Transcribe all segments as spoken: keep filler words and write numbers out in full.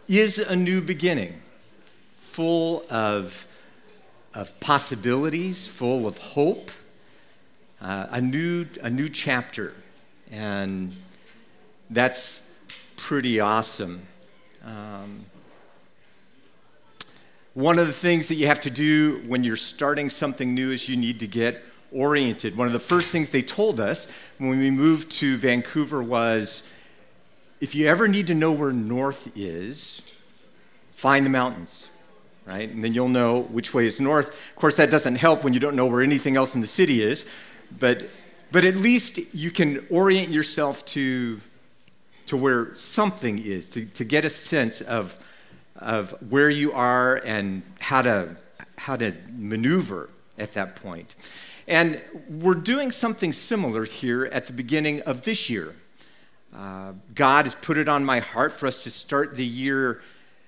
is a new beginning, full of, of possibilities, full of hope, uh, a new a new chapter, and that's pretty awesome. Um, one of the things that you have to do when you're starting something new is you need to get oriented. One of the first things they told us when we moved to Vancouver was, if you ever need to know where north is, find the mountains, right? And then you'll know which way is north. Of course, that doesn't help when you don't know where anything else in the city is, but but at least you can orient yourself to to where something is, to, to get a sense of of where you are and how to how to maneuver at that point. And we're doing something similar here at the beginning of this year. Uh, God has put it on my heart for us to start the year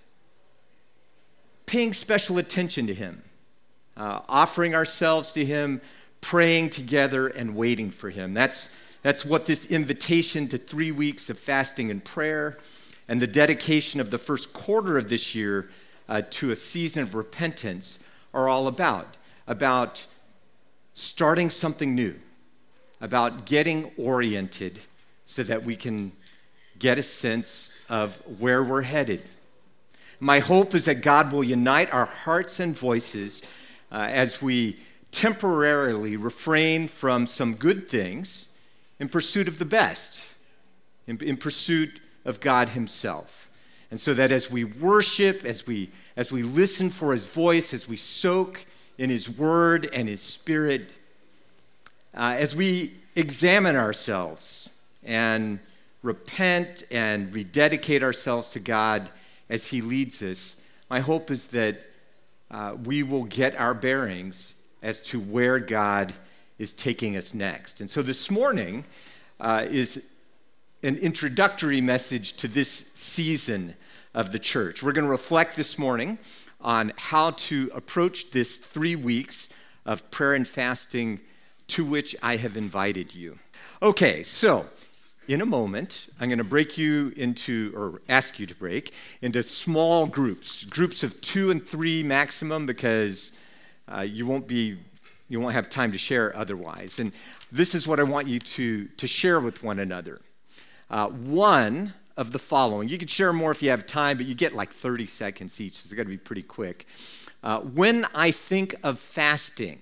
paying special attention to Him, uh, offering ourselves to Him, praying together, and waiting for Him. That's, that's what this invitation to three weeks of fasting and prayer and the dedication of the first quarter of this year uh, to a season of repentance are all about, about starting something new, about getting oriented so that we can get a sense of where we're headed. My hope is that God will unite our hearts and voices uh, as we temporarily refrain from some good things in pursuit of the best, in, in pursuit of God Himself. And so that as we worship, as we as we listen for His voice, as we soak in His Word and His Spirit, uh, as we examine ourselves and repent and rededicate ourselves to God as He leads us, my hope is that uh, we will get our bearings as to where God is taking us next. And so this morning uh, is an introductory message to this season of the church. We're going to reflect this morning on how to approach this three weeks of prayer and fasting to which I have invited you. Okay, so in a moment, I'm going to break you into, or ask you to break, into small groups, groups of two and three maximum, because uh, you won't be, you won't have time to share otherwise. And this is what I want you to, to share with one another. Uh, one of the following. You can share more if you have time, but you get like thirty seconds each, so it's got to be pretty quick. Uh, when I think of fasting,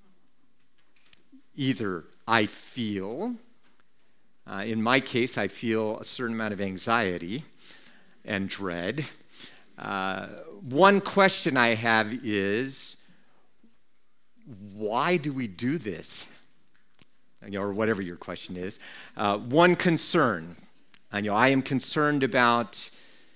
either I feel, uh, in my case, I feel a certain amount of anxiety and dread. Uh, one question I have is, why do we do this? You know, or whatever your question is. Uh, one concern, I know I am concerned about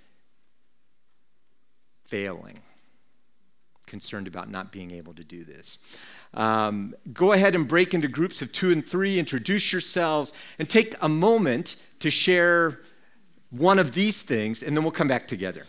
failing, concerned about not being able to do this. Um, go ahead and break into groups of two and three, introduce yourselves, and take a moment to share one of these things, and then we'll come back together.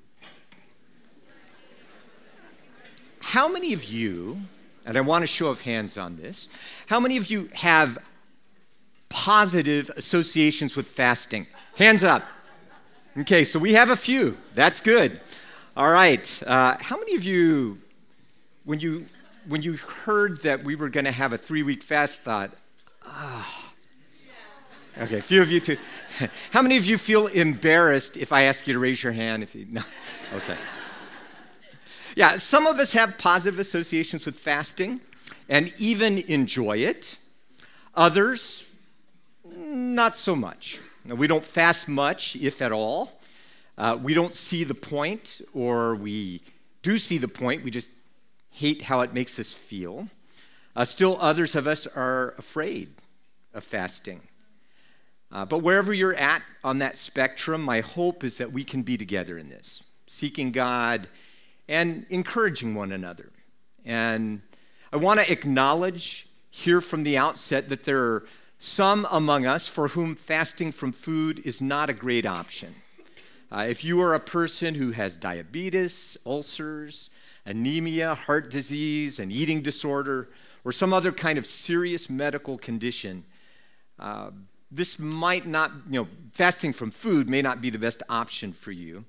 How many of you, and I want a show of hands on this, how many of you have positive associations with fasting? Hands up. Okay, so we have a few. That's good. All right. Uh, how many of you, when you when you heard that we were going to have a three-week fast, thought, ah. Oh. Okay, a few of you too. How many of you feel embarrassed if I ask you to raise your hand? If you, no. Okay. Yeah, some of us have positive associations with fasting and even enjoy it. Others, not so much. We don't fast much, if at all. Uh, we don't see the point, or we do see the point, we just hate how it makes us feel. Uh, still, others of us are afraid of fasting. Uh, but wherever you're at on that spectrum, my hope is that we can be together in this, seeking God and encouraging one another. And I want to acknowledge here from the outset that there are some among us for whom fasting from food is not a great option. Uh, if you are a person who has diabetes, ulcers, anemia, heart disease, an eating disorder, or some other kind of serious medical condition, uh, this might not, you know, fasting from food may not be the best option for you.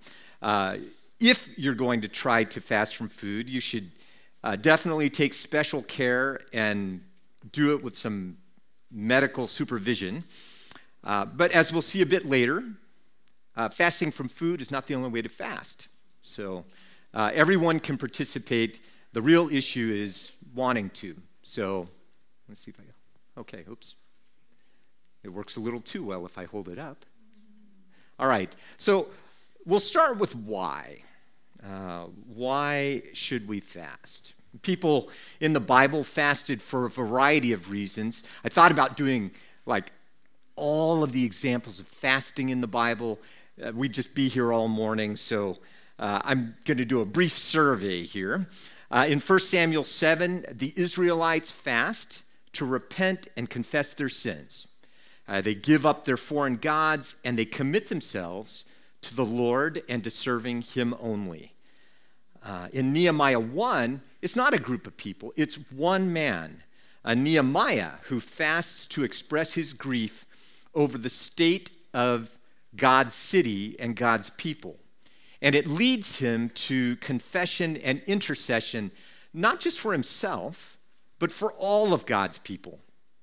Uh, if you're going to try to fast from food, you should uh, definitely take special care and do it with some medical supervision. Uh, but as we'll see a bit later, uh, fasting from food is not the only way to fast. So uh, everyone can participate. The real issue is wanting to. So let's see if I go. Okay, oops. It works a little too well if I hold it up. All right, so we'll start with why. Uh, why should we fast? People in the Bible fasted for a variety of reasons. I thought about doing like all of the examples of fasting in the Bible. Uh, we'd just be here all morning, so uh, I'm going to do a brief survey here. Uh, in First Samuel seven, the Israelites fast to repent and confess their sins. Uh, they give up their foreign gods and they commit themselves to the Lord and to serving Him only. Uh, in Nehemiah one, it's not a group of people, it's one man, uh, Nehemiah, who fasts to express his grief over the state of God's city and God's people. And it leads him to confession and intercession, not just for himself, but for all of God's people.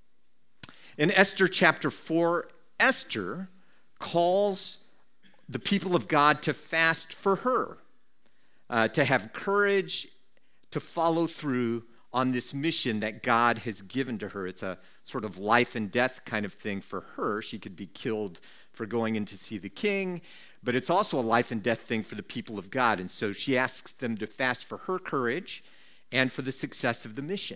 In Esther chapter four, Esther calls the people of God to fast for her, uh, to have courage to follow through on this mission that God has given to her. It's a sort of life and death kind of thing for her. She could be killed for going in to see the king, but it's also a life and death thing for the people of God. And so she asks them to fast for her courage and for the success of the mission.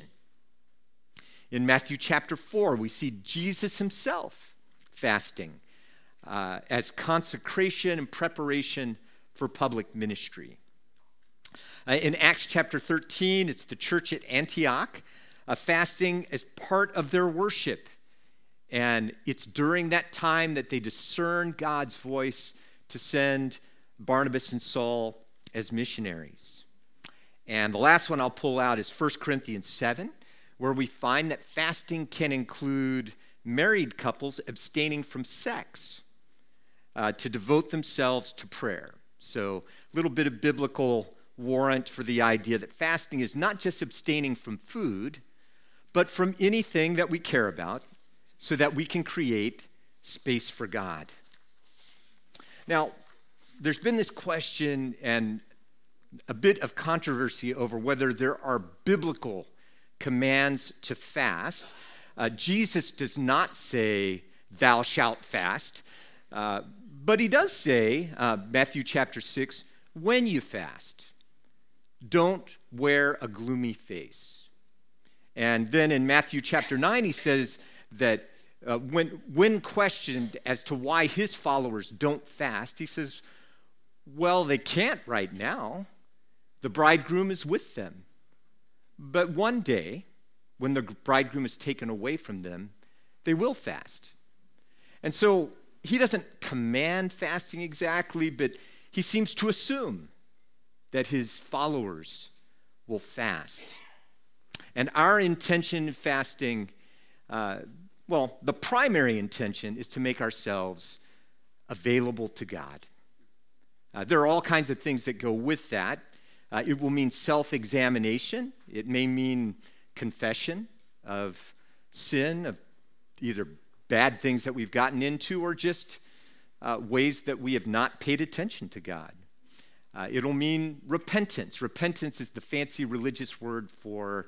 In Matthew chapter four, we see Jesus himself fasting uh, as consecration and preparation for public ministry. Uh, in Acts chapter thirteen, it's the church at Antioch uh, fasting as part of their worship. And it's during that time that they discern God's voice to send Barnabas and Saul as missionaries. And the last one I'll pull out is First Corinthians seven, where we find that fasting can include married couples abstaining from sex uh, to devote themselves to prayer. So a little bit of biblical warrant for the idea that fasting is not just abstaining from food, but from anything that we care about so that we can create space for God. Now, there's been this question and a bit of controversy over whether there are biblical commands to fast. Uh, Jesus does not say, thou shalt fast, uh, but he does say, uh, Matthew chapter six, when you fast, don't wear a gloomy face. And then in Matthew chapter nine, he says that uh, when, when questioned as to why his followers don't fast, he says, well, they can't right now. The bridegroom is with them. But one day, when the bridegroom is taken away from them, they will fast. And so he doesn't command fasting exactly, but he seems to assume that his followers will fast. And our intention in fasting, uh, well, the primary intention is to make ourselves available to God. Uh, there are all kinds of things that go with that. Uh, it will mean self-examination. It may mean confession of sin, of either bad things that we've gotten into or just uh, ways that we have not paid attention to God. Uh, it'll mean repentance. Repentance is the fancy religious word for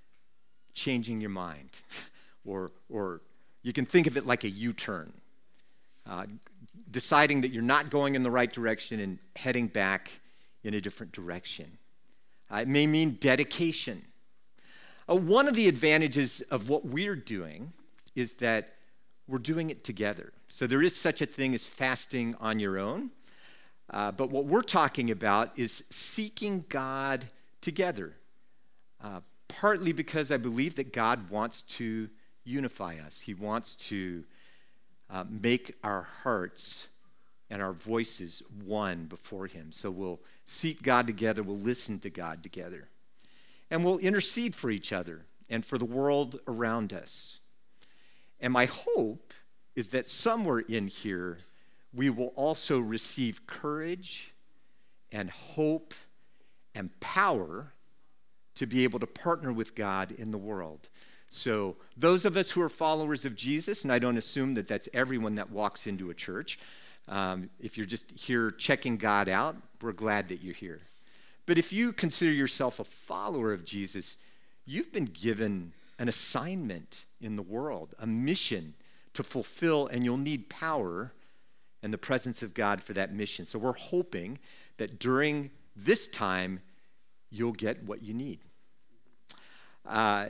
changing your mind. or, or you can think of it like a U-turn. Uh, deciding that you're not going in the right direction and heading back in a different direction. Uh, it may mean dedication. Uh, one of the advantages of what we're doing is that we're doing it together. So there is such a thing as fasting on your own. Uh, but what we're talking about is seeking God together. Uh, partly because I believe that God wants to unify us. He wants to uh, make our hearts and our voices one before him. So we'll seek God together, we'll listen to God together, and we'll intercede for each other and for the world around us. And my hope is that somewhere in here, we will also receive courage and hope and power to be able to partner with God in the world. So those of us who are followers of Jesus, and I don't assume that that's everyone that walks into a church, um, if you're just here checking God out, we're glad that you're here. But if you consider yourself a follower of Jesus, you've been given an assignment in the world, a mission to fulfill, and you'll need power and the presence of God for that mission. So we're hoping that during this time, you'll get what you need. Uh,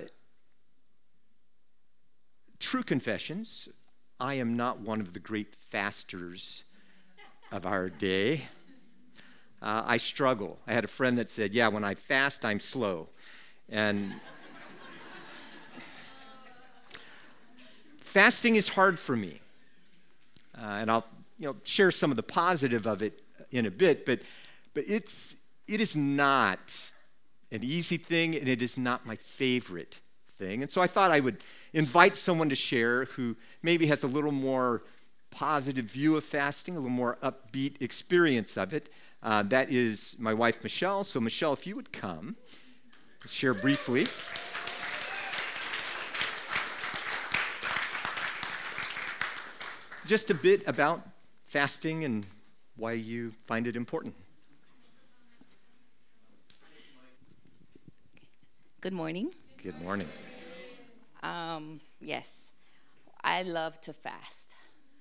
true confessions, I am not one of the great fasters of our day. Uh, I struggle. I had a friend that said, yeah, when I fast, I'm slow. And fasting is hard for me. Uh, and I'll you know, share some of the positive of it in a bit, but, but it's, it is not an easy thing, and it is not my favorite thing. And so I thought I would invite someone to share who maybe has a little more positive view of fasting, a little more upbeat experience of it. Uh, that is my wife, Michelle. So Michelle, if you would come, share briefly. Just a bit about fasting and why you find it important. Good morning. Good morning. Um, yes, I love to fast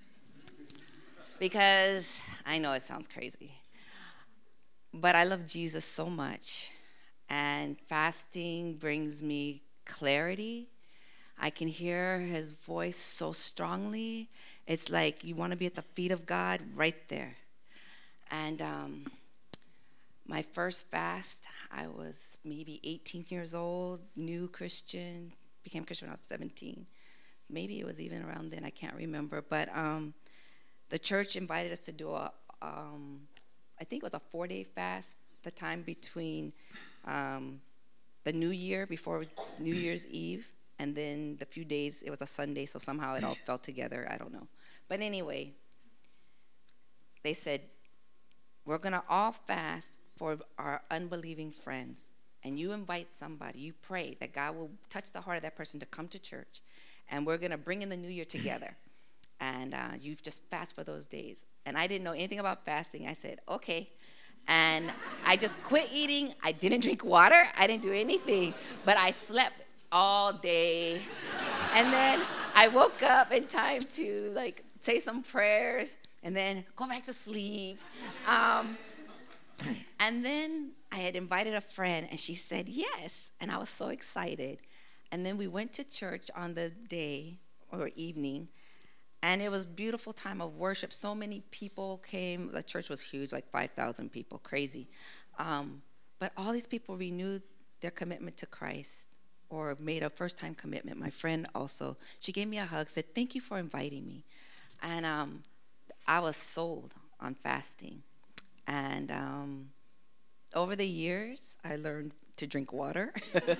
because I know it sounds crazy, but I love Jesus so much, and fasting brings me clarity. I can hear his voice so strongly. It's like you want to be at the feet of God right there. And um, my first fast, I was maybe eighteen years old, new Christian, became Christian when I was seventeen. Maybe it was even around then, I can't remember. But um, the church invited us to do a, um, I think it was a four-day fast, the time between um, the New Year, before New Year's Eve, and then the few days, it was a Sunday, so somehow it all fell together, I don't know. But anyway, they said, we're going to all fast for our unbelieving friends. And you invite somebody, you pray that God will touch the heart of that person to come to church. And we're going to bring in the new year together. And uh, you just fast for those days. And I didn't know anything about fasting. I said, okay. And I just quit eating. I didn't drink water. I didn't do anything. But I slept all day. And then I woke up in time to, like, say some prayers and then go back to sleep. Um, and then I had invited a friend, and she said yes, and I was so excited. And then we went to church on the day or evening, and it was a beautiful time of worship. So many people came. The church was huge, like five thousand people, crazy. Um, but all these people renewed their commitment to Christ or made a first-time commitment. My friend also, she gave me a hug, said, thank you for inviting me. And um, I was sold on fasting. And um, over the years, I learned to drink water.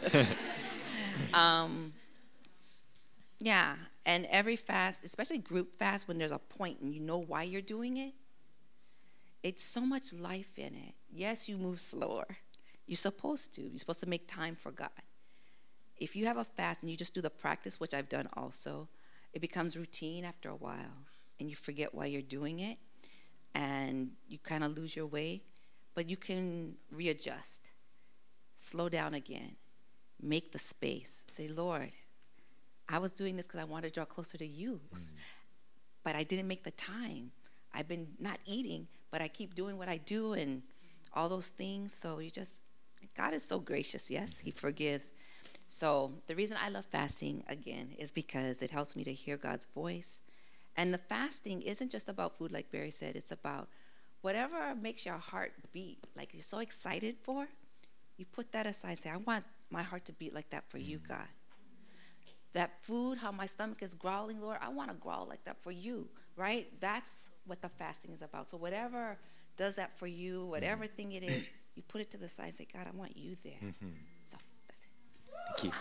um, yeah, and every fast, especially group fast, when there's a point and you know why you're doing it, it's so much life in it. Yes, you move slower. You're supposed to. You're supposed to make time for God. If you have a fast and you just do the practice, which I've done also, it becomes routine after a while, and you forget why you're doing it, and you kind of lose your way, but you can readjust, slow down again, make the space. Say, Lord, I was doing this because I wanted to draw closer to you, mm. but I didn't make the time. I've been not eating, but I keep doing what I do and all those things. So you just, God is so gracious, yes, he forgives. So the reason I love fasting, again, is because it helps me to hear God's voice. And the fasting isn't just about food, like Barry said. It's about whatever makes your heart beat, like you're so excited for, you put that aside and say, I want my heart to beat like that for you, God. That food, how my stomach is growling, Lord, I want to growl like that for you, right? That's what the fasting is about. So whatever does that for you, whatever thing it is, you put it to the side and say, God, I want you there. Mm-hmm. So that's it. Thank you.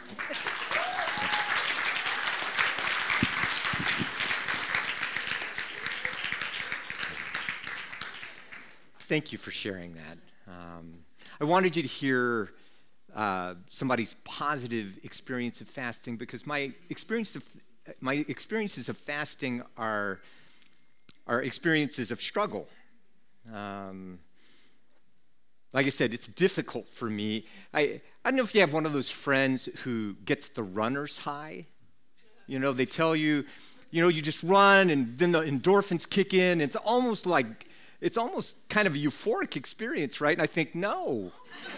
Thank you for sharing that. Um, I wanted you to hear uh, somebody's positive experience of fasting because my experience of my experiences of fasting are are experiences of struggle. Um, like I said, it's difficult for me. I I don't know if you have one of those friends who gets the runner's high. You know, they tell you, you know, you just run and then the endorphins kick in. It's almost like, it's almost kind of a euphoric experience, right? And I think, no.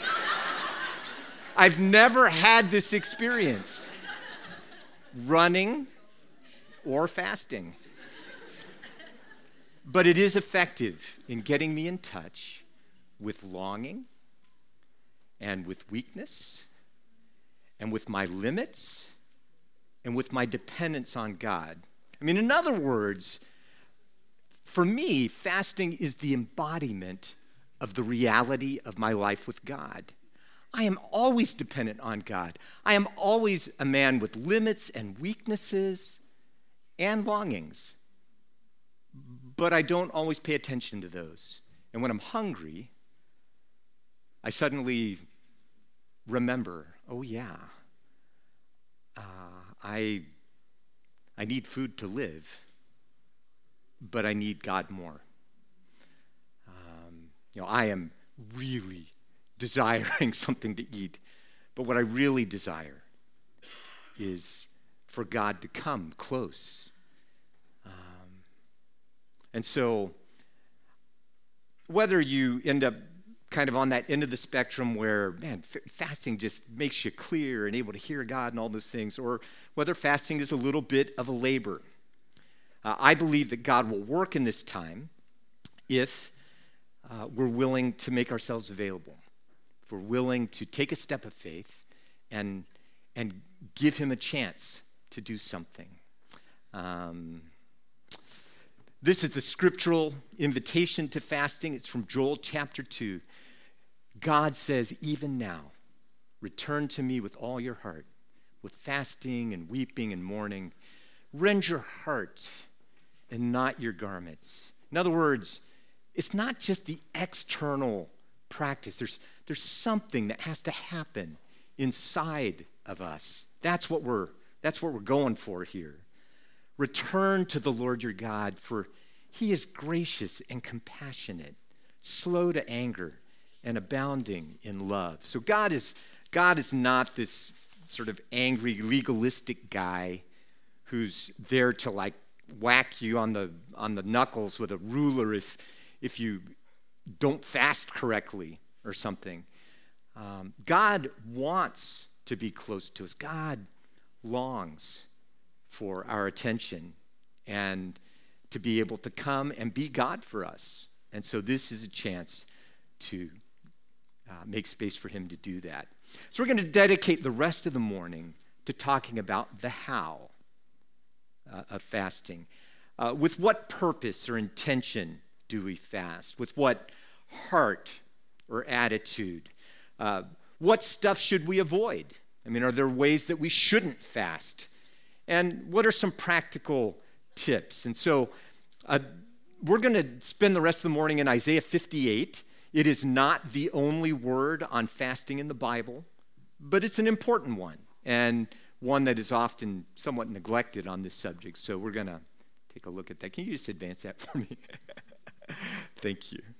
I've never had this experience. Running or fasting. But it is effective in getting me in touch with longing and with weakness and with my limits and with my dependence on God. I mean, in other words, for me, fasting is the embodiment of the reality of my life with God. I am always dependent on God. I am always a man with limits and weaknesses and longings. But I don't always pay attention to those. And when I'm hungry, I suddenly remember, oh yeah, uh, I, I need food to live, but I need God more. Um, you know, I am really desiring something to eat, but what I really desire is for God to come close. Um, and so, whether you end up kind of on that end of the spectrum where, man, f- fasting just makes you clear and able to hear God and all those things, or whether fasting is a little bit of a labor. Uh, I believe that God will work in this time if uh, we're willing to make ourselves available, if we're willing to take a step of faith and, and give him a chance to do something. Um, this is the scriptural invitation to fasting. It's from Joel chapter two. God says, even now, return to me with all your heart, with fasting and weeping and mourning. Rend your heart and not your garments. In other words, it's not just the external practice. There's, there's something that has to happen inside of us. That's what we're, that's what we're going for here. Return to the Lord your God, for he is gracious and compassionate, slow to anger, and abounding in love. So God is, God is not this sort of angry, legalistic guy who's there to like whack you on the on the knuckles with a ruler if if you don't fast correctly or something. Um, God wants to be close to us. God longs for our attention and to be able to come and be God for us. And so this is a chance to uh, make space for him to do that. So we're going to dedicate the rest of the morning to talking about the how uh, of fasting. Uh, with what purpose or intention do we fast? With what heart or attitude? Uh, what stuff should we avoid? I mean, are there ways that we shouldn't fast? And what are some practical tips? And so uh, we're going to spend the rest of the morning in Isaiah fifty-eight. It is not the only word on fasting in the Bible, but it's an important one and one that is often somewhat neglected on this subject. So we're going to take a look at that. Can you just advance that for me? Thank you.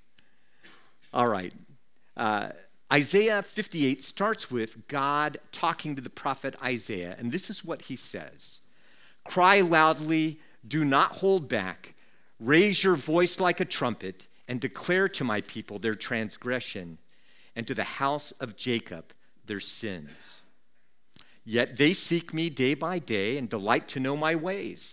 All right. Uh, Isaiah fifty-eight starts with God talking to the prophet Isaiah, and this is what he says. Cry loudly, do not hold back. Raise your voice like a trumpet and declare to my people their transgression and to the house of Jacob their sins. Yet they seek me day by day and delight to know my ways.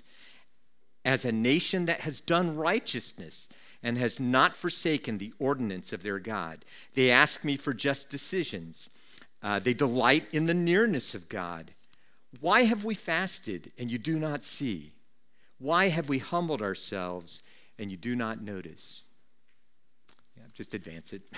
As a nation that has done righteousness and has not forsaken the ordinance of their God. They ask me for just decisions. Uh, they delight in the nearness of God. Why have we fasted and you do not see? Why have we humbled ourselves and you do not notice? Yeah, just advance it.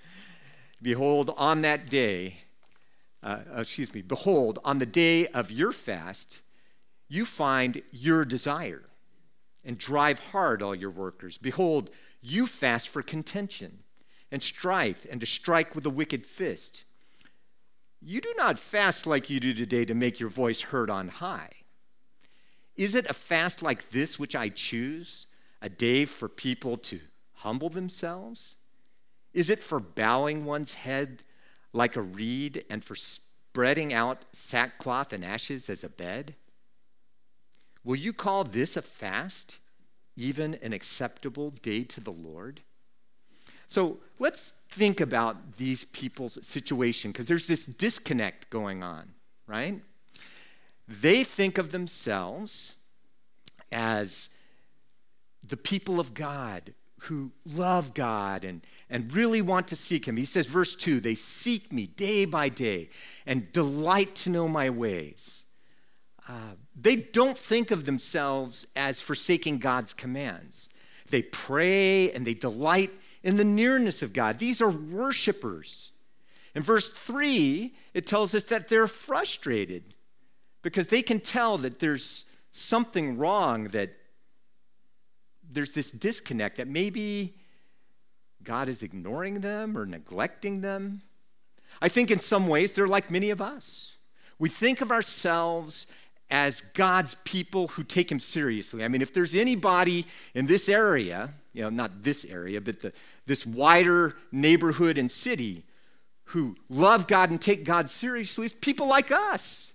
Behold, on that day, uh, excuse me, behold, on the day of your fast, you find your desire and drive hard all your workers. Behold, you fast for contention. and strife and to strike with a wicked fist. You do not fast like you do today to make your voice heard on high. Is it a fast like this which I choose, a day for people to humble themselves? Is it for bowing one's head like a reed and for spreading out sackcloth and ashes as a bed? Will you call this a fast, even an acceptable day to the Lord? So let's think about these people's situation, because there's this disconnect going on, right? They think of themselves as the people of God who love God and, and really want to seek him. He says, verse two, they seek me day by day and delight to know my ways. Uh, they don't think of themselves as forsaking God's commands. They pray and they delight in the nearness of God. These are worshipers. In verse three, it tells us that they're frustrated because they can tell that there's something wrong, that there's this disconnect, that maybe God is ignoring them or neglecting them. I think in some ways they're like many of us. We think of ourselves as God's people who take him seriously. I mean, if there's anybody in this area, you know, not this area, but the, this wider neighborhood and city who love God and take God seriously, it's people like us.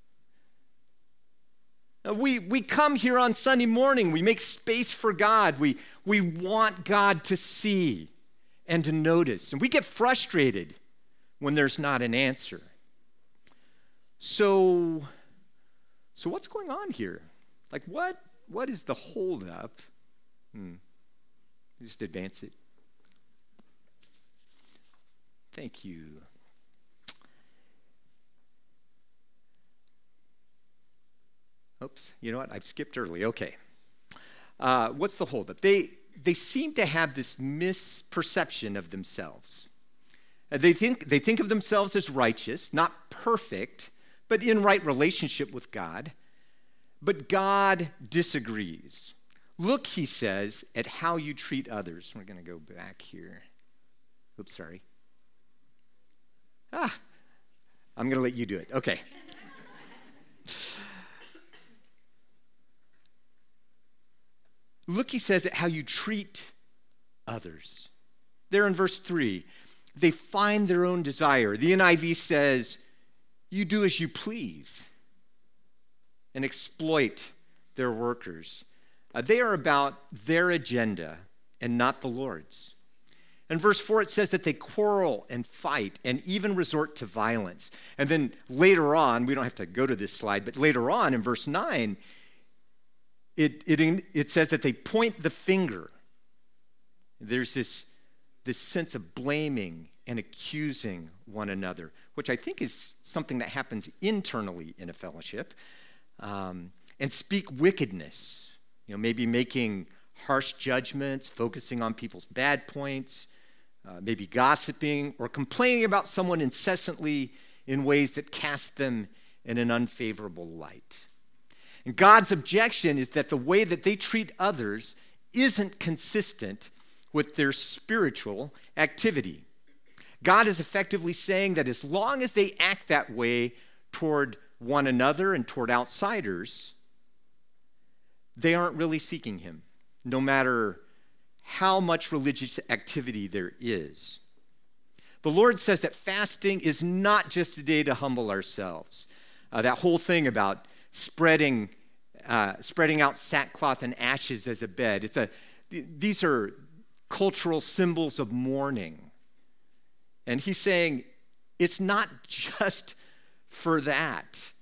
Now, we, we come here on Sunday morning. We make space for God. We, we want God to see and to notice. And we get frustrated when there's not an answer. So... So what's going on here? Like, what, what is the holdup? Hmm. Just advance it. Thank you. Oops, you know what? I've skipped early. Okay. Uh, what's the holdup? They, they seem to have this misperception of themselves. Uh, they think, they think of themselves as righteous, not perfect, but in right relationship with God. But God disagrees. Look, he says, at how you treat others. We're going to go back here. Oops, sorry. Ah, I'm going to let you do it. Okay. Look, he says, at how you treat others. There in verse three, they find their own desire. The N I V says, you do as you please and exploit their workers. Uh, they are about their agenda and not the Lord's. In verse four, it says that they quarrel and fight and even resort to violence. And then later on, we don't have to go to this slide, but later on in verse nine, it, it, it says that they point the finger. There's this, this sense of blaming and accusing one another, which I think is something that happens internally in a fellowship, um, and speak wickedness, you know, maybe making harsh judgments, focusing on people's bad points, uh, maybe gossiping or complaining about someone incessantly in ways that cast them in an unfavorable light. And God's objection is that the way that they treat others isn't consistent with their spiritual activity. God is effectively saying that as long as they act that way toward one another and toward outsiders, they aren't really seeking him, no matter how much religious activity there is. The Lord says that fasting is not just a day to humble ourselves. Uh, that whole thing about spreading, uh, spreading out sackcloth and ashes as a bed. It's a, these are cultural symbols of mourning. And he's saying it's not just for that.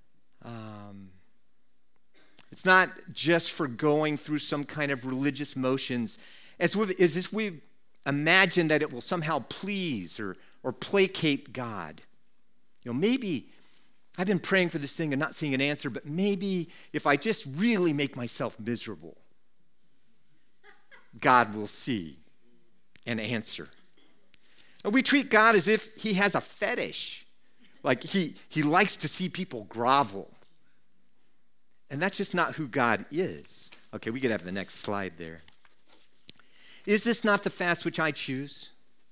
Um, it's not just for going through some kind of religious motions as, as if we imagine that it will somehow please or, or placate God. You know, maybe I've been praying for this thing and not seeing an answer, but maybe if I just really make myself miserable, God will see and answer. And we treat God as if he has a fetish. Like he, he likes to see people grovel. And that's just not who God is. Okay, we could have the next slide there. Is this not the fast which I choose?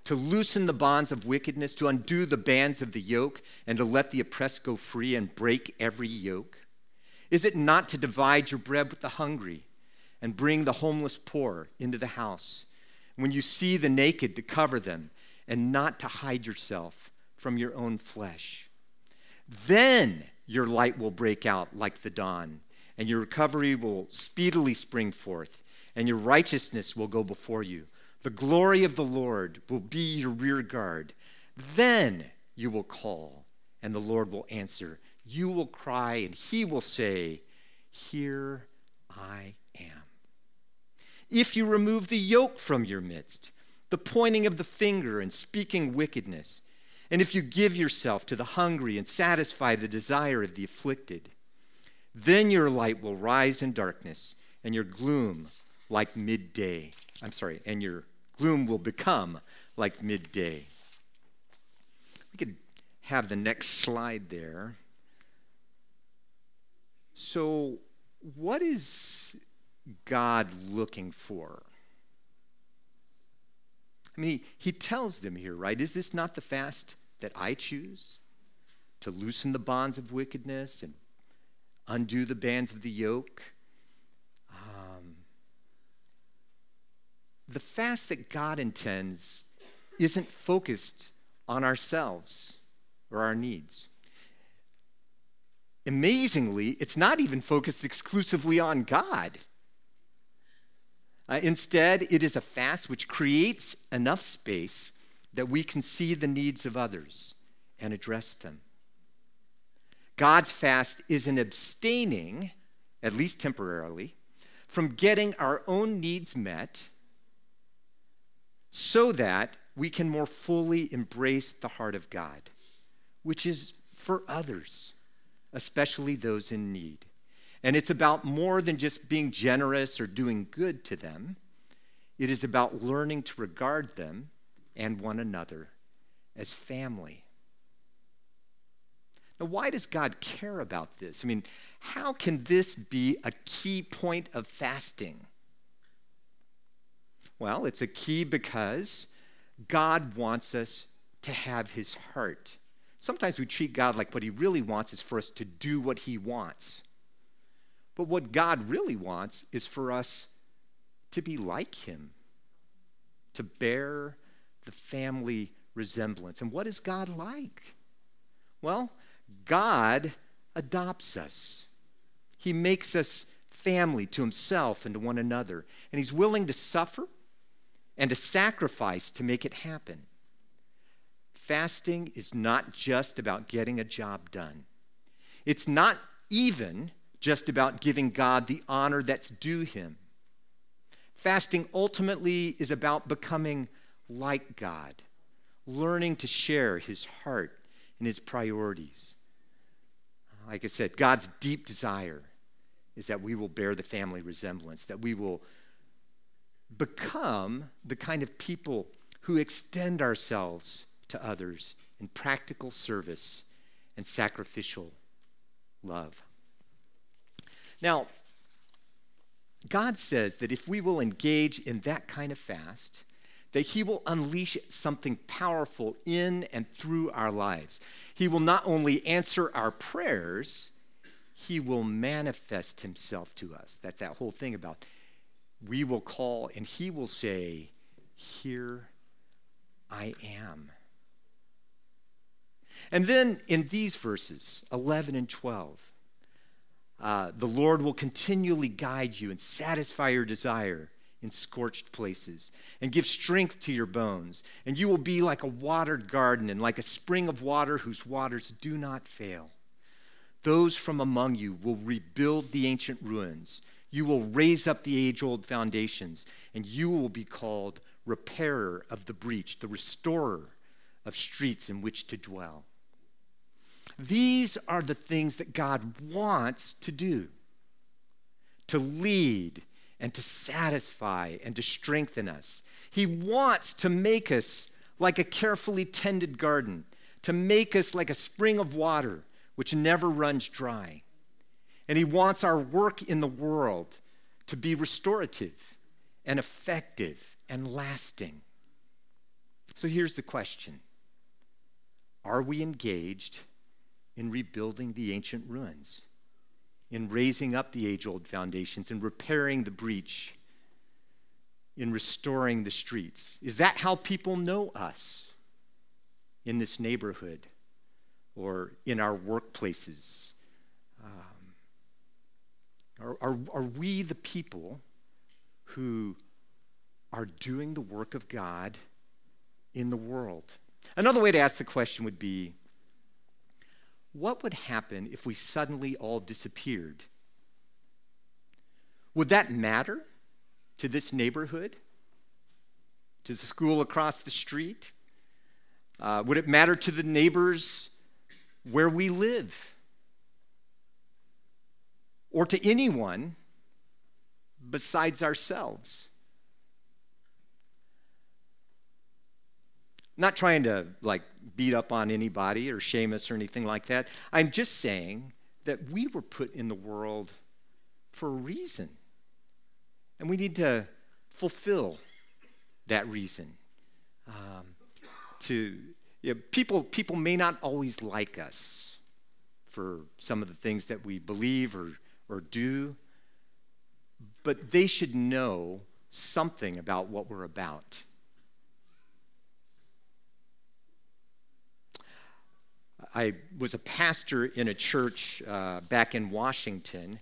to loosen the bonds of wickedness, to undo the bands of the yoke, and to let the oppressed go free and break every yoke? Is it not to divide your bread with the hungry and bring the homeless poor into the house? When you see the naked, to cover them, and not to hide yourself from your own flesh. Then your light will break out like the dawn, and your recovery will speedily spring forth, and your righteousness will go before you. The glory of the Lord will be your rear guard. Then you will call, and the Lord will answer. You will cry, and he will say, here I am. If you remove the yoke from your midst, the pointing of the finger and speaking wickedness, and if you give yourself to the hungry and satisfy the desire of the afflicted, then your light will rise in darkness, and your gloom like midday. I'm sorry, and your gloom will become like midday. We could have the next slide there. So, what is God looking for? I mean, he, he tells them here, right? Is this not the fast that I choose? To loosen the bonds of wickedness and undo the bands of the yoke? Um, the fast that God intends isn't focused on ourselves or our needs. Amazingly, it's not even focused exclusively on God. Uh, instead, it is a fast which creates enough space that we can see the needs of others and address them. God's fast is an abstaining, at least temporarily, from getting our own needs met so that we can more fully embrace the heart of God, which is for others, especially those in need. And it's about more than just being generous or doing good to them. It is about learning to regard them and one another as family. Now, why does God care about this? I mean, how can this be a key point of fasting? Well, it's a key because God wants us to have his heart. Sometimes we treat God like what he really wants is for us to do what he wants. But what God really wants is for us to be like him, to bear the family resemblance. And what is God like? Well, God adopts us. He makes us family to himself and to one another. And he's willing to suffer and to sacrifice to make it happen. Fasting is not just about getting a job done. It's not even just about giving God the honor that's due him. Fasting ultimately is about becoming like God, learning to share his heart and his priorities. Like I said, God's deep desire is that we will bear the family resemblance, that we will become the kind of people who extend ourselves to others in practical service and sacrificial love. Now, God says that if we will engage in that kind of fast, that he will unleash something powerful in and through our lives. He will not only answer our prayers, he will manifest himself to us. That's that whole thing about we will call and he will say, here I am. And then in these verses, eleven and twelve, uh, the Lord will continually guide you and satisfy your desire in scorched places and give strength to your bones. And you will be like a watered garden and like a spring of water whose waters do not fail. Those from among you will rebuild the ancient ruins. You will raise up the age-old foundations, and you will be called repairer of the breach, the restorer of streets in which to dwell. These are the things that God wants to do, to lead and to satisfy and to strengthen us. He wants to make us like a carefully tended garden, to make us like a spring of water which never runs dry. And he wants our work in the world to be restorative and effective and lasting. So here's the question. Are we engaged in rebuilding the ancient ruins, in raising up the age-old foundations, in repairing the breach, in restoring the streets? Is that how people know us in this neighborhood or in our workplaces? Um, are, are, are we the people who are doing the work of God in the world? Another way to ask the question would be, what would happen if we suddenly all disappeared? Would that matter to this neighborhood? To the school across the street? Uh, would it matter to the neighbors where we live? Or to anyone besides ourselves? Not trying to like beat up on anybody or shame us or anything like that. I'm just saying that we were put in the world for a reason. And we need to fulfill that reason. Um, to you know, people, people may not always like us for some of the things that we believe or, or do, but they should know something about what we're about. I was a pastor in a church uh, back in Washington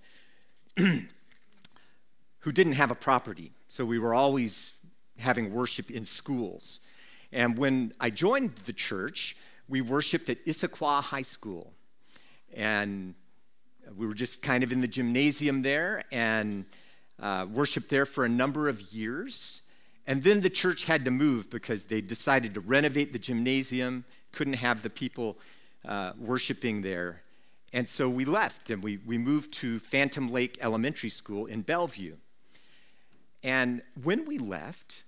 who didn't have a property. So we were always having worship in schools. And when I joined the church, we worshiped at Issaquah High School. And we were just kind of in the gymnasium there and uh, worshiped there for a number of years. And then the church had to move because they decided to renovate the gymnasium, couldn't have the people Uh, worshiping there. And so we left and we, we moved to Phantom Lake Elementary School in Bellevue. And when we left,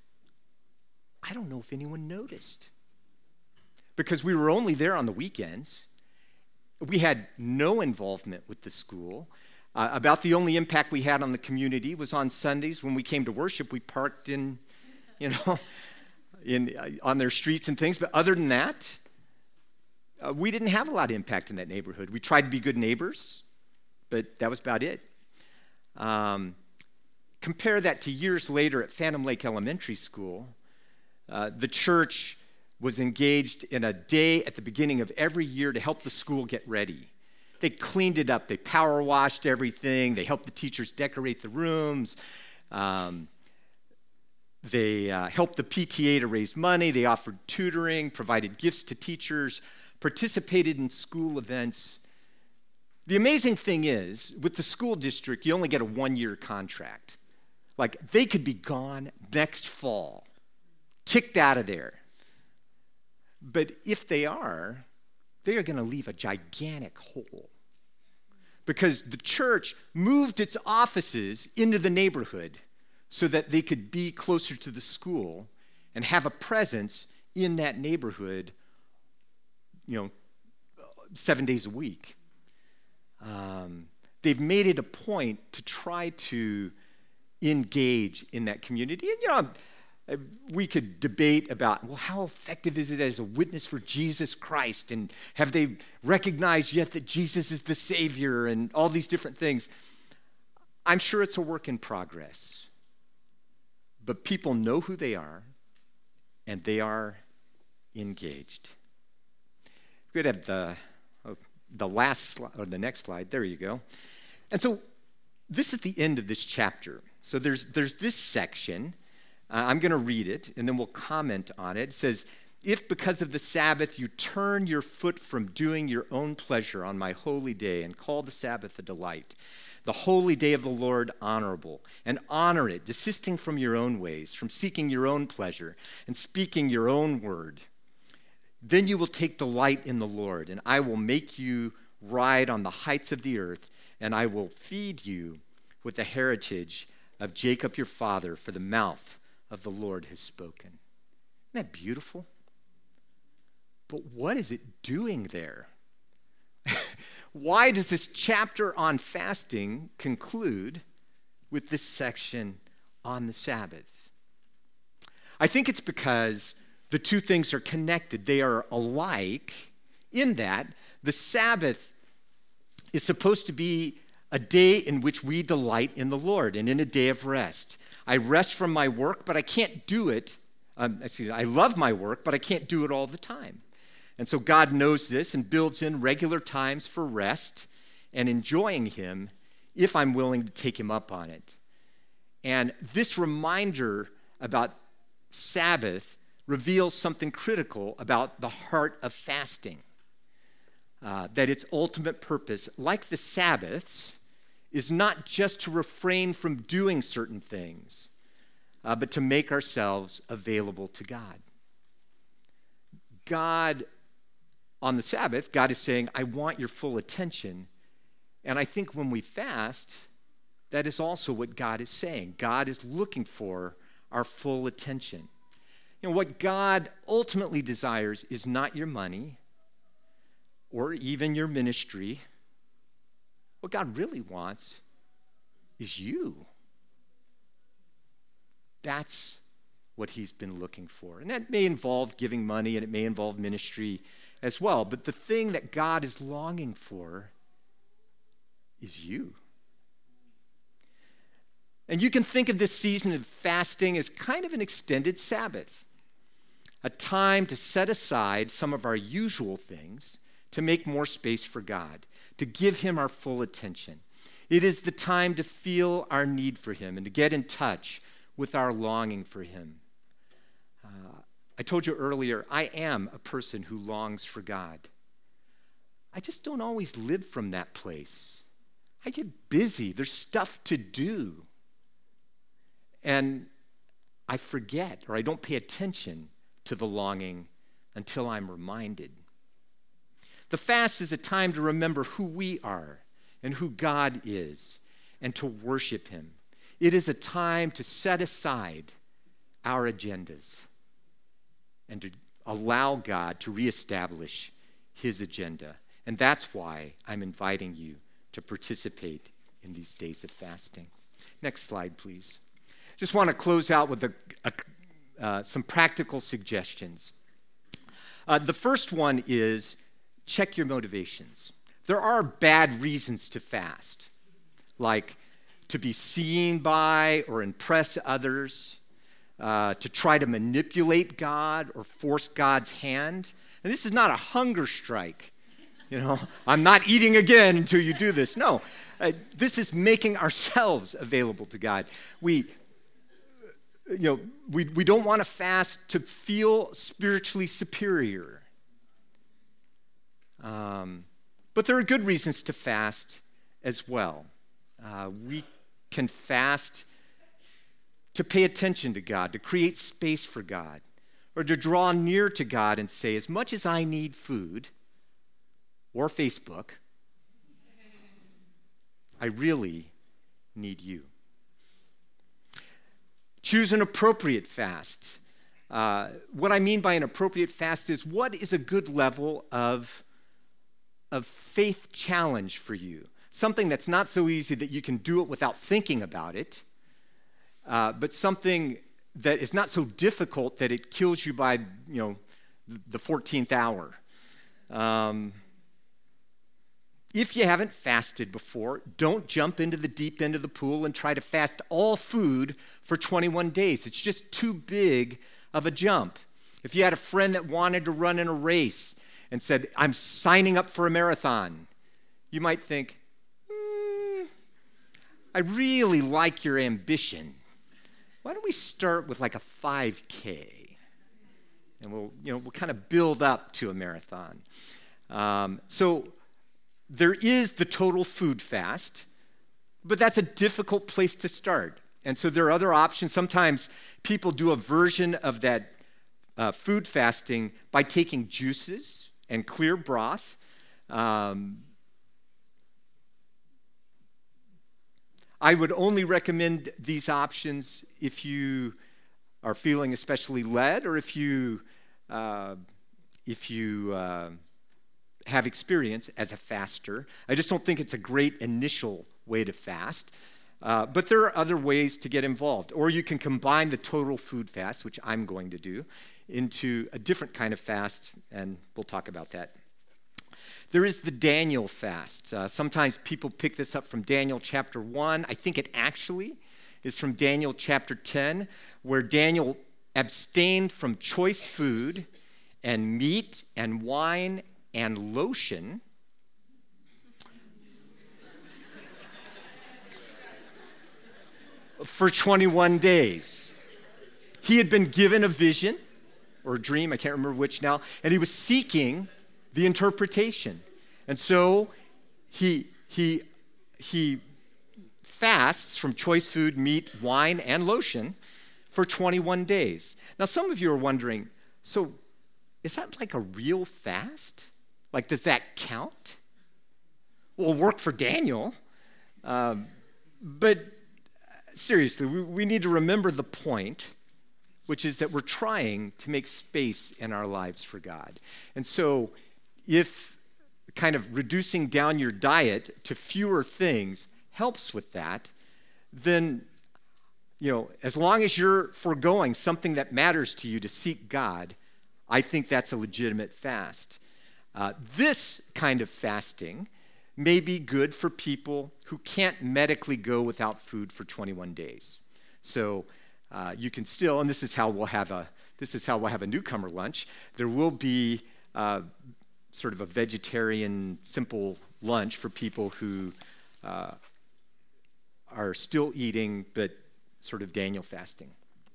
I don't know if anyone noticed because we were only there on the weekends. We had no involvement with the school. Uh, about the only impact we had on the community was on Sundays when we came to worship. We parked in, you know, in uh, on their streets and things. But other than that, Uh, we didn't have a lot of impact in that neighborhood. We tried to be good neighbors, but that was about it. Um, compare that to years later at Phantom Lake Elementary School. Uh, the church was engaged in a day at the beginning of every year to help the school get ready. They cleaned it up. They power washed everything. They helped the teachers decorate the rooms. Um, they uh, helped the P T A to raise money. They offered tutoring, provided gifts to teachers, participated in school events. The amazing thing is, with the school district, you only get a one-year contract. Like, they could be gone next fall, kicked out of there. But if they are, they are going to leave a gigantic hole. Because the church moved its offices into the neighborhood so that they could be closer to the school and have a presence in that neighborhood, you know, seven days a week. Um, they've made it a point to try to engage in that community. And, you know, we could debate about, well, how effective is it as a witness for Jesus Christ? And have they recognized yet that Jesus is the Savior and all these different things? I'm sure it's a work in progress. But people know who they are, and they are engaged. We'd have the, oh, the last slide, or the next slide. There you go. And so this is the end of this chapter. So there's, there's this section. Uh, I'm going to read it, and then we'll comment on it. It says, if because of the Sabbath you turn your foot from doing your own pleasure on my holy day and call the Sabbath a delight, the holy day of the Lord honorable, and honor it, desisting from your own ways, from seeking your own pleasure, and speaking your own word, then you will take delight in the Lord, and I will make you ride on the heights of the earth, and I will feed you with the heritage of Jacob your father, for the mouth of the Lord has spoken. Isn't that beautiful? But what is it doing there? Why does this chapter on fasting conclude with this section on the Sabbath? I think it's because the two things are connected. They are alike in that the Sabbath is supposed to be a day in which we delight in the Lord and in a day of rest. I rest from my work, but I can't do it. Um, excuse me, I love my work, but I can't do it all the time. And so God knows this and builds in regular times for rest and enjoying him if I'm willing to take him up on it. And this reminder about Sabbath reveals something critical about the heart of fasting. Uh, that its ultimate purpose, like the Sabbaths, is not just to refrain from doing certain things, uh, but to make ourselves available to God. God, on the Sabbath, God is saying, I want your full attention. And I think when we fast, that is also what God is saying. God is looking for our full attention. You know, what God ultimately desires is not your money or even your ministry. What God really wants is you. That's what he's been looking for. And that may involve giving money, and it may involve ministry as well. But the thing that God is longing for is you. And you can think of this season of fasting as kind of an extended Sabbath, a time to set aside some of our usual things to make more space for God, to give him our full attention. It is the time to feel our need for him and to get in touch with our longing for him. Uh, I told you earlier, I am a person who longs for God. I just don't always live from that place. I get busy. There's stuff to do. And I forget, or I don't pay attention to the longing until I'm reminded. The fast is a time to remember who we are and who God is and to worship him. It is a time to set aside our agendas and to allow God to reestablish his agenda. And that's why I'm inviting you to participate in these days of fasting. Next slide, please. Just want to close out with a, a, uh, some practical suggestions. Uh, the first one is check your motivations. There are bad reasons to fast, like to be seen by or impress others, uh, to try to manipulate God or force God's hand. And this is not a hunger strike. You know, I'm not eating again until you do this. No, uh, this is making ourselves available to God. We, you know, we, we don't want to fast to feel spiritually superior. Um, but there are good reasons to fast as well. Uh, we can fast to pay attention to God, to create space for God, or to draw near to God and say, as much as I need food or Facebook, I really need you. Choose an appropriate fast. Uh, what I mean by an appropriate fast is, what is a good level of of faith challenge for you? Something that's not so easy that you can do it without thinking about it, uh, but something that is not so difficult that it kills you by, you know, the fourteenth hour. Um, if you haven't fasted before, don't jump into the deep end of the pool and try to fast all food for twenty-one days. It's just too big of a jump. If you had a friend that wanted to run in a race and said, I'm signing up for a marathon, you might think, mm, I really like your ambition. Why don't we start with like a five K? And we'll, you know, we'll kind of build up to a marathon. Um, so there is the total food fast, but that's a difficult place to start. And so there are other options. Sometimes people do a version of that uh, food fasting by taking juices and clear broth. Um, I would only recommend these options if you are feeling especially led, or if you uh, if you uh, have experience as a faster. I just don't think it's a great initial way to fast. Uh, but there are other ways to get involved. Or you can combine the total food fast, which I'm going to do, into a different kind of fast, and we'll talk about that. There is the Daniel fast. Uh, sometimes people pick this up from Daniel chapter one. I think it actually is from Daniel chapter ten, where Daniel abstained from choice food and meat and wine and lotion for twenty-one days. He had been given a vision or a dream, I can't remember which now, and he was seeking the interpretation. And so he, he, he fasts from choice food, meat, wine, and lotion for twenty-one days. Now, some of you are wondering, so is that like a real fast? Like, does that count? Well, it worked for Daniel, um, but seriously, we, we need to remember the point, which is that we're trying to make space in our lives for God. And so if kind of reducing down your diet to fewer things helps with that, then, you know, as long as you're foregoing something that matters to you to seek God, I think that's a legitimate fast. Uh, this kind of fasting may be good for people who can't medically go without food for twenty-one days. So uh, you can still, and this is how we'll have a this is how we'll have a newcomer lunch. There will be uh, sort of a vegetarian, simple lunch for people who uh, are still eating, but sort of Daniel fasting.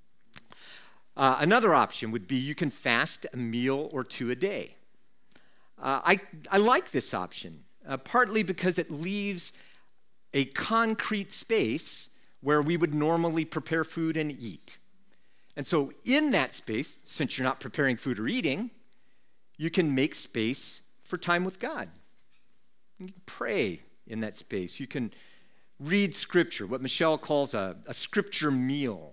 Uh, another option would be you can fast a meal or two a day. Uh, I, I like this option, uh, partly because it leaves a concrete space where we would normally prepare food and eat. And so in that space, since you're not preparing food or eating, you can make space for time with God. You can pray in that space. You can read Scripture, what Michelle calls a, a Scripture meal.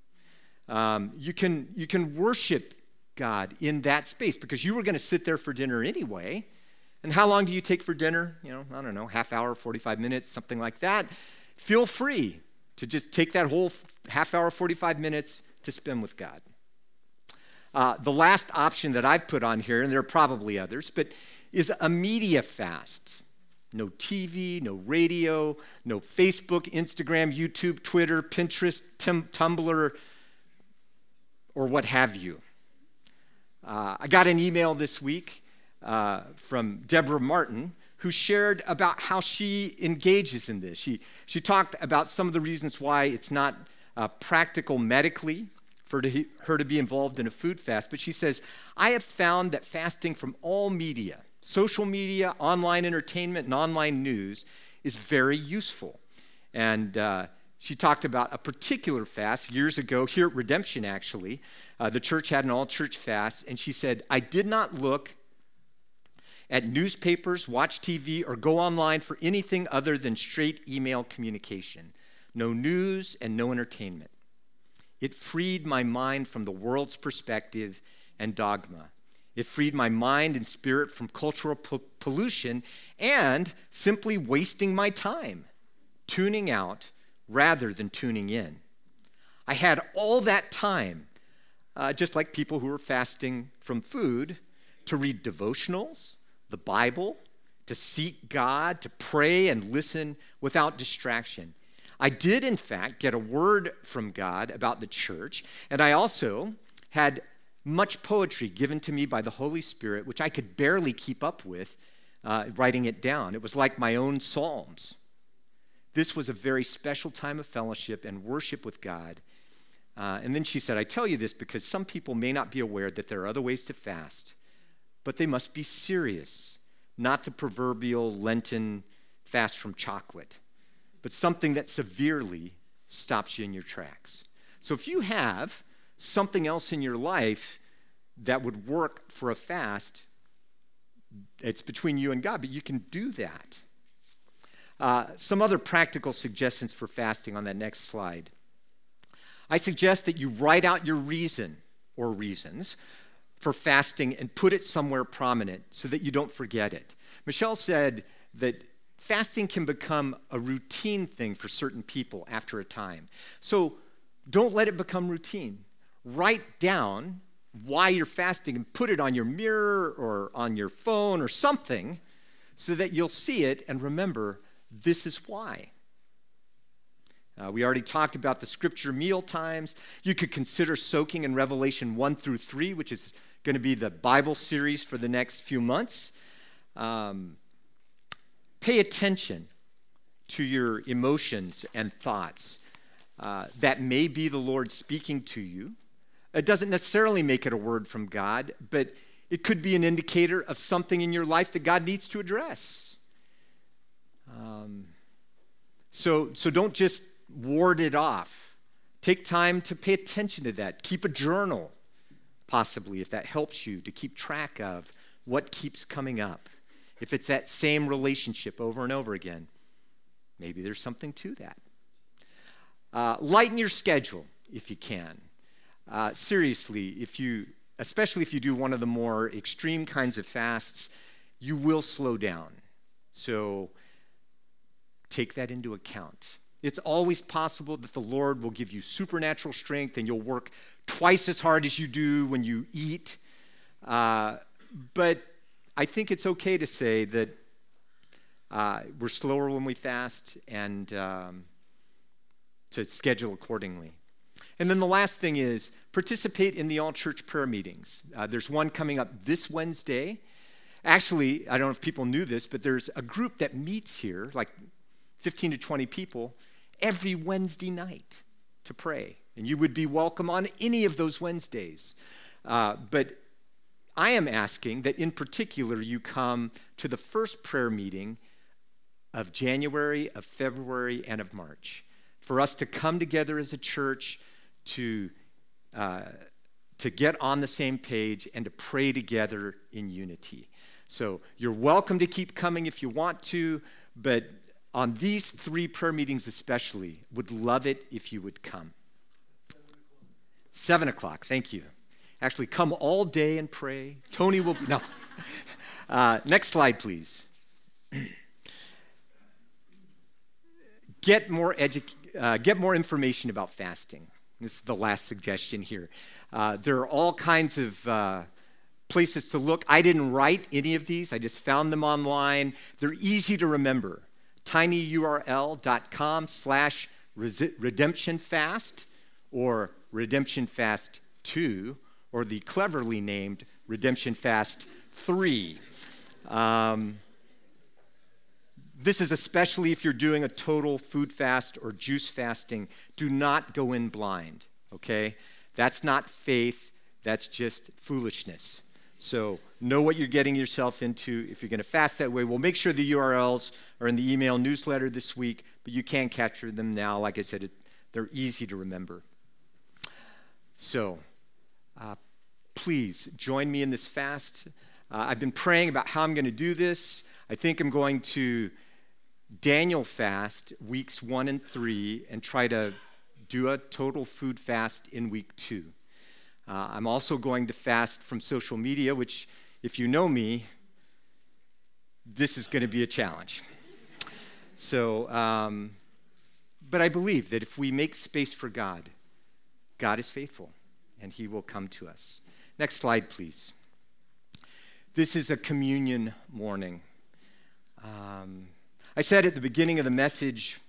Um, you can you can worship God in that space because you were going to sit there for dinner anyway. And how long do you take for dinner? You know, I don't know, half hour, forty-five minutes, something like that. Feel free to just take that whole half hour, forty-five minutes to spend with God. Uh, the last option that I've put on here, and there are probably others, but is a media fast. No T V, no radio, no Facebook, Instagram, YouTube, Twitter, Pinterest, tim- Tumblr, or what have you. Uh, I got an email this week uh, from Deborah Martin, who shared about how she engages in this. She, she talked about some of the reasons why it's not uh, practical medically for to, her to be involved in a food fast, but she says, I have found that fasting from all media, social media, online entertainment, and online news is very useful. And uh, she talked about a particular fast years ago here at Redemption, actually. Uh, the church had an all-church fast, and she said, I did not look at newspapers, watch T V, or go online for anything other than straight email communication. No news and no entertainment. It freed my mind from the world's perspective and dogma. It freed my mind and spirit from cultural po- pollution and simply wasting my time, tuning out rather than tuning in. I had all that time, uh, just like people who are fasting from food, to read devotionals, the Bible, to seek God, to pray and listen without distraction. I did, in fact, get a word from God about the church, and I also had much poetry given to me by the Holy Spirit, which I could barely keep up with uh, writing it down. It was like my own psalms. This was a very special time of fellowship and worship with God. Uh, and then she said, I tell you this because some people may not be aware that there are other ways to fast, but they must be serious, not the proverbial Lenten fast from chocolate, but something that severely stops you in your tracks. So if you have something else in your life that would work for a fast, it's between you and God, but you can do that. Uh, some other practical suggestions for fasting on that next slide. I suggest that you write out your reason or reasons for fasting and put it somewhere prominent so that you don't forget it. Michelle said that fasting can become a routine thing for certain people after a time. So don't let it become routine. Write down why you're fasting and put it on your mirror or on your phone or something so that you'll see it and remember, this is why. Uh, we already talked about the scripture meal times. You could consider soaking in Revelation one through three, which is going to be the Bible series for the next few months. Um, pay attention to your emotions and thoughts. Uh, that may be the Lord speaking to you. It doesn't necessarily make it a word from God, but it could be an indicator of something in your life that God needs to address. Um, so, so don't just ward it off. Take time to pay attention to that. Keep a journal, possibly, if that helps you to keep track of what keeps coming up. If it's that same relationship over and over again, maybe there's something to that. Uh, lighten your schedule if you can. Uh, seriously, if you, especially if you do one of the more extreme kinds of fasts, you will slow down. So take that into account. It's always possible that the Lord will give you supernatural strength and you'll work twice as hard as you do when you eat. Uh, but I think it's okay to say that uh, we're slower when we fast and um, to schedule accordingly. And then the last thing is participate in the all-church prayer meetings. Uh, there's one coming up this Wednesday. Actually, I don't know if people knew this, but there's a group that meets here, like fifteen to twenty people, every Wednesday night to pray. And you would be welcome on any of those Wednesdays. Uh, but I am asking that in particular you come to the first prayer meeting of January, of February, and of March, for us to come together as a church to uh, to get on the same page and to pray together in unity. So you're welcome to keep coming if you want to, but on these three prayer meetings especially, would love it if you would come. Seven o'clock, thank you. Actually, come all day and pray. Tony will be, no. Uh, next slide, please. Get more edu- uh, get more information about fasting. This is the last suggestion here. Uh, there are all kinds of uh, places to look. I didn't write any of these. I just found them online. They're easy to remember. tinyurl.com slash redemption fast or redemption fast two or the cleverly named redemption fast three. Um, This is especially if you're doing a total food fast or juice fasting. Do not go in blind, okay? That's not faith. That's just foolishness. So know what you're getting yourself into if you're going to fast that way. We'll make sure the U R Ls are in the email newsletter this week, but you can capture them now. Like I said, it, they're easy to remember. So uh, please join me in this fast. Uh, I've been praying about how I'm going to do this. I think I'm going to Daniel fast weeks one and three and try to do a total food fast in week two. Uh, I'm also going to fast from social media, which, if you know me, this is going to be a challenge. So, um, but I believe that if we make space for God, God is faithful and he will come to us. Next slide, please. This is a communion morning. Um, I said at the beginning of the message,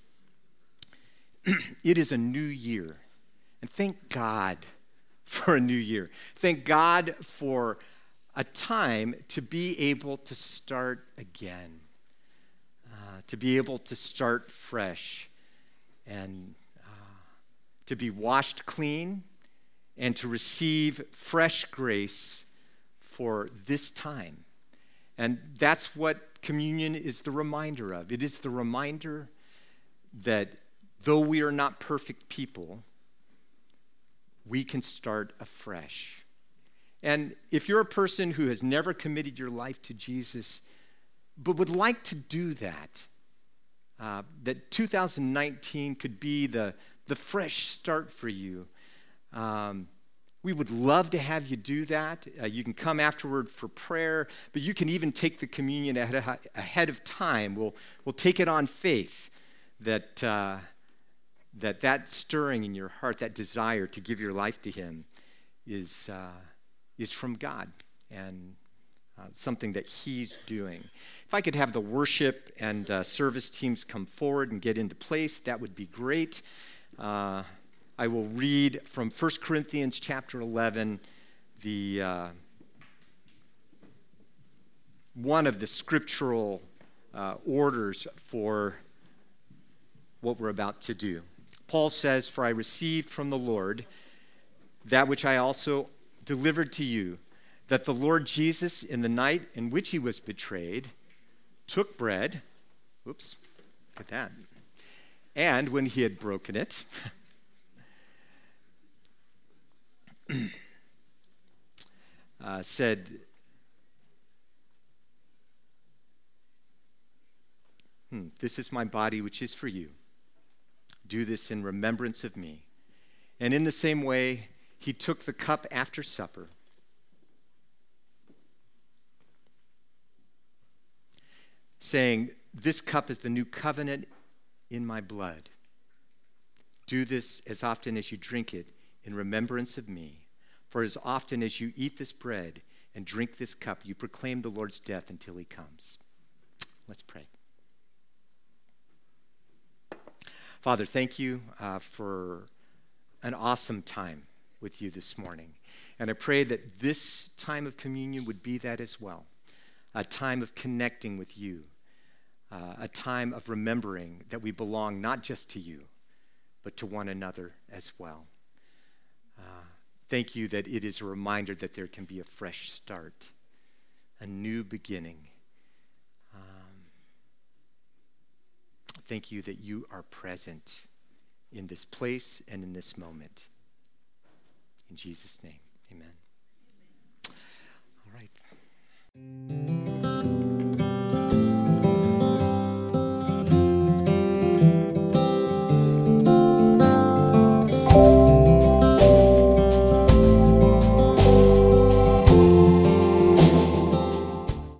it is a new year. And thank God for a new year. Thank God for a time to be able to start again, uh, to be able to start fresh and uh, to be washed clean and to receive fresh grace for this time. And that's what communion is the reminder of. It is the reminder that though we are not perfect people, we can start afresh. And if you're a person who has never committed your life to Jesus, but would like to do that, uh, that two thousand nineteen could be the, the fresh start for you, um, We would love to have you do that. Uh, you can come afterward for prayer, but you can even take the communion ahead of, ahead of time. We'll, we'll take it on faith that, uh, that that stirring in your heart, that desire to give your life to him is, uh, is from God and uh, something that he's doing. If I could have the worship and uh, service teams come forward and get into place, that would be great. Uh, I will read from First Corinthians chapter eleven, the uh, one of the scriptural uh, orders for what we're about to do. Paul says, "For I received from the Lord that which I also delivered to you, that the Lord Jesus, in the night in which he was betrayed, took bread." Oops, look at that. "And when he had broken it," uh, said, hmm, "This is my body, which is for you. Do this in remembrance of me." And in the same way, he took the cup after supper, saying, "This cup is the new covenant in my blood. Do this as often as you drink it in remembrance of me. For as often as you eat this bread and drink this cup, you proclaim the Lord's death until he comes." Let's pray. Father, thank you uh, for an awesome time with you this morning. And I pray that this time of communion would be that as well, a time of connecting with you, uh, a time of remembering that we belong not just to you, but to one another as well. Uh, thank you that it is a reminder that there can be a fresh start, a new beginning. Um, thank you that you are present in this place and in this moment. In Jesus' name, amen.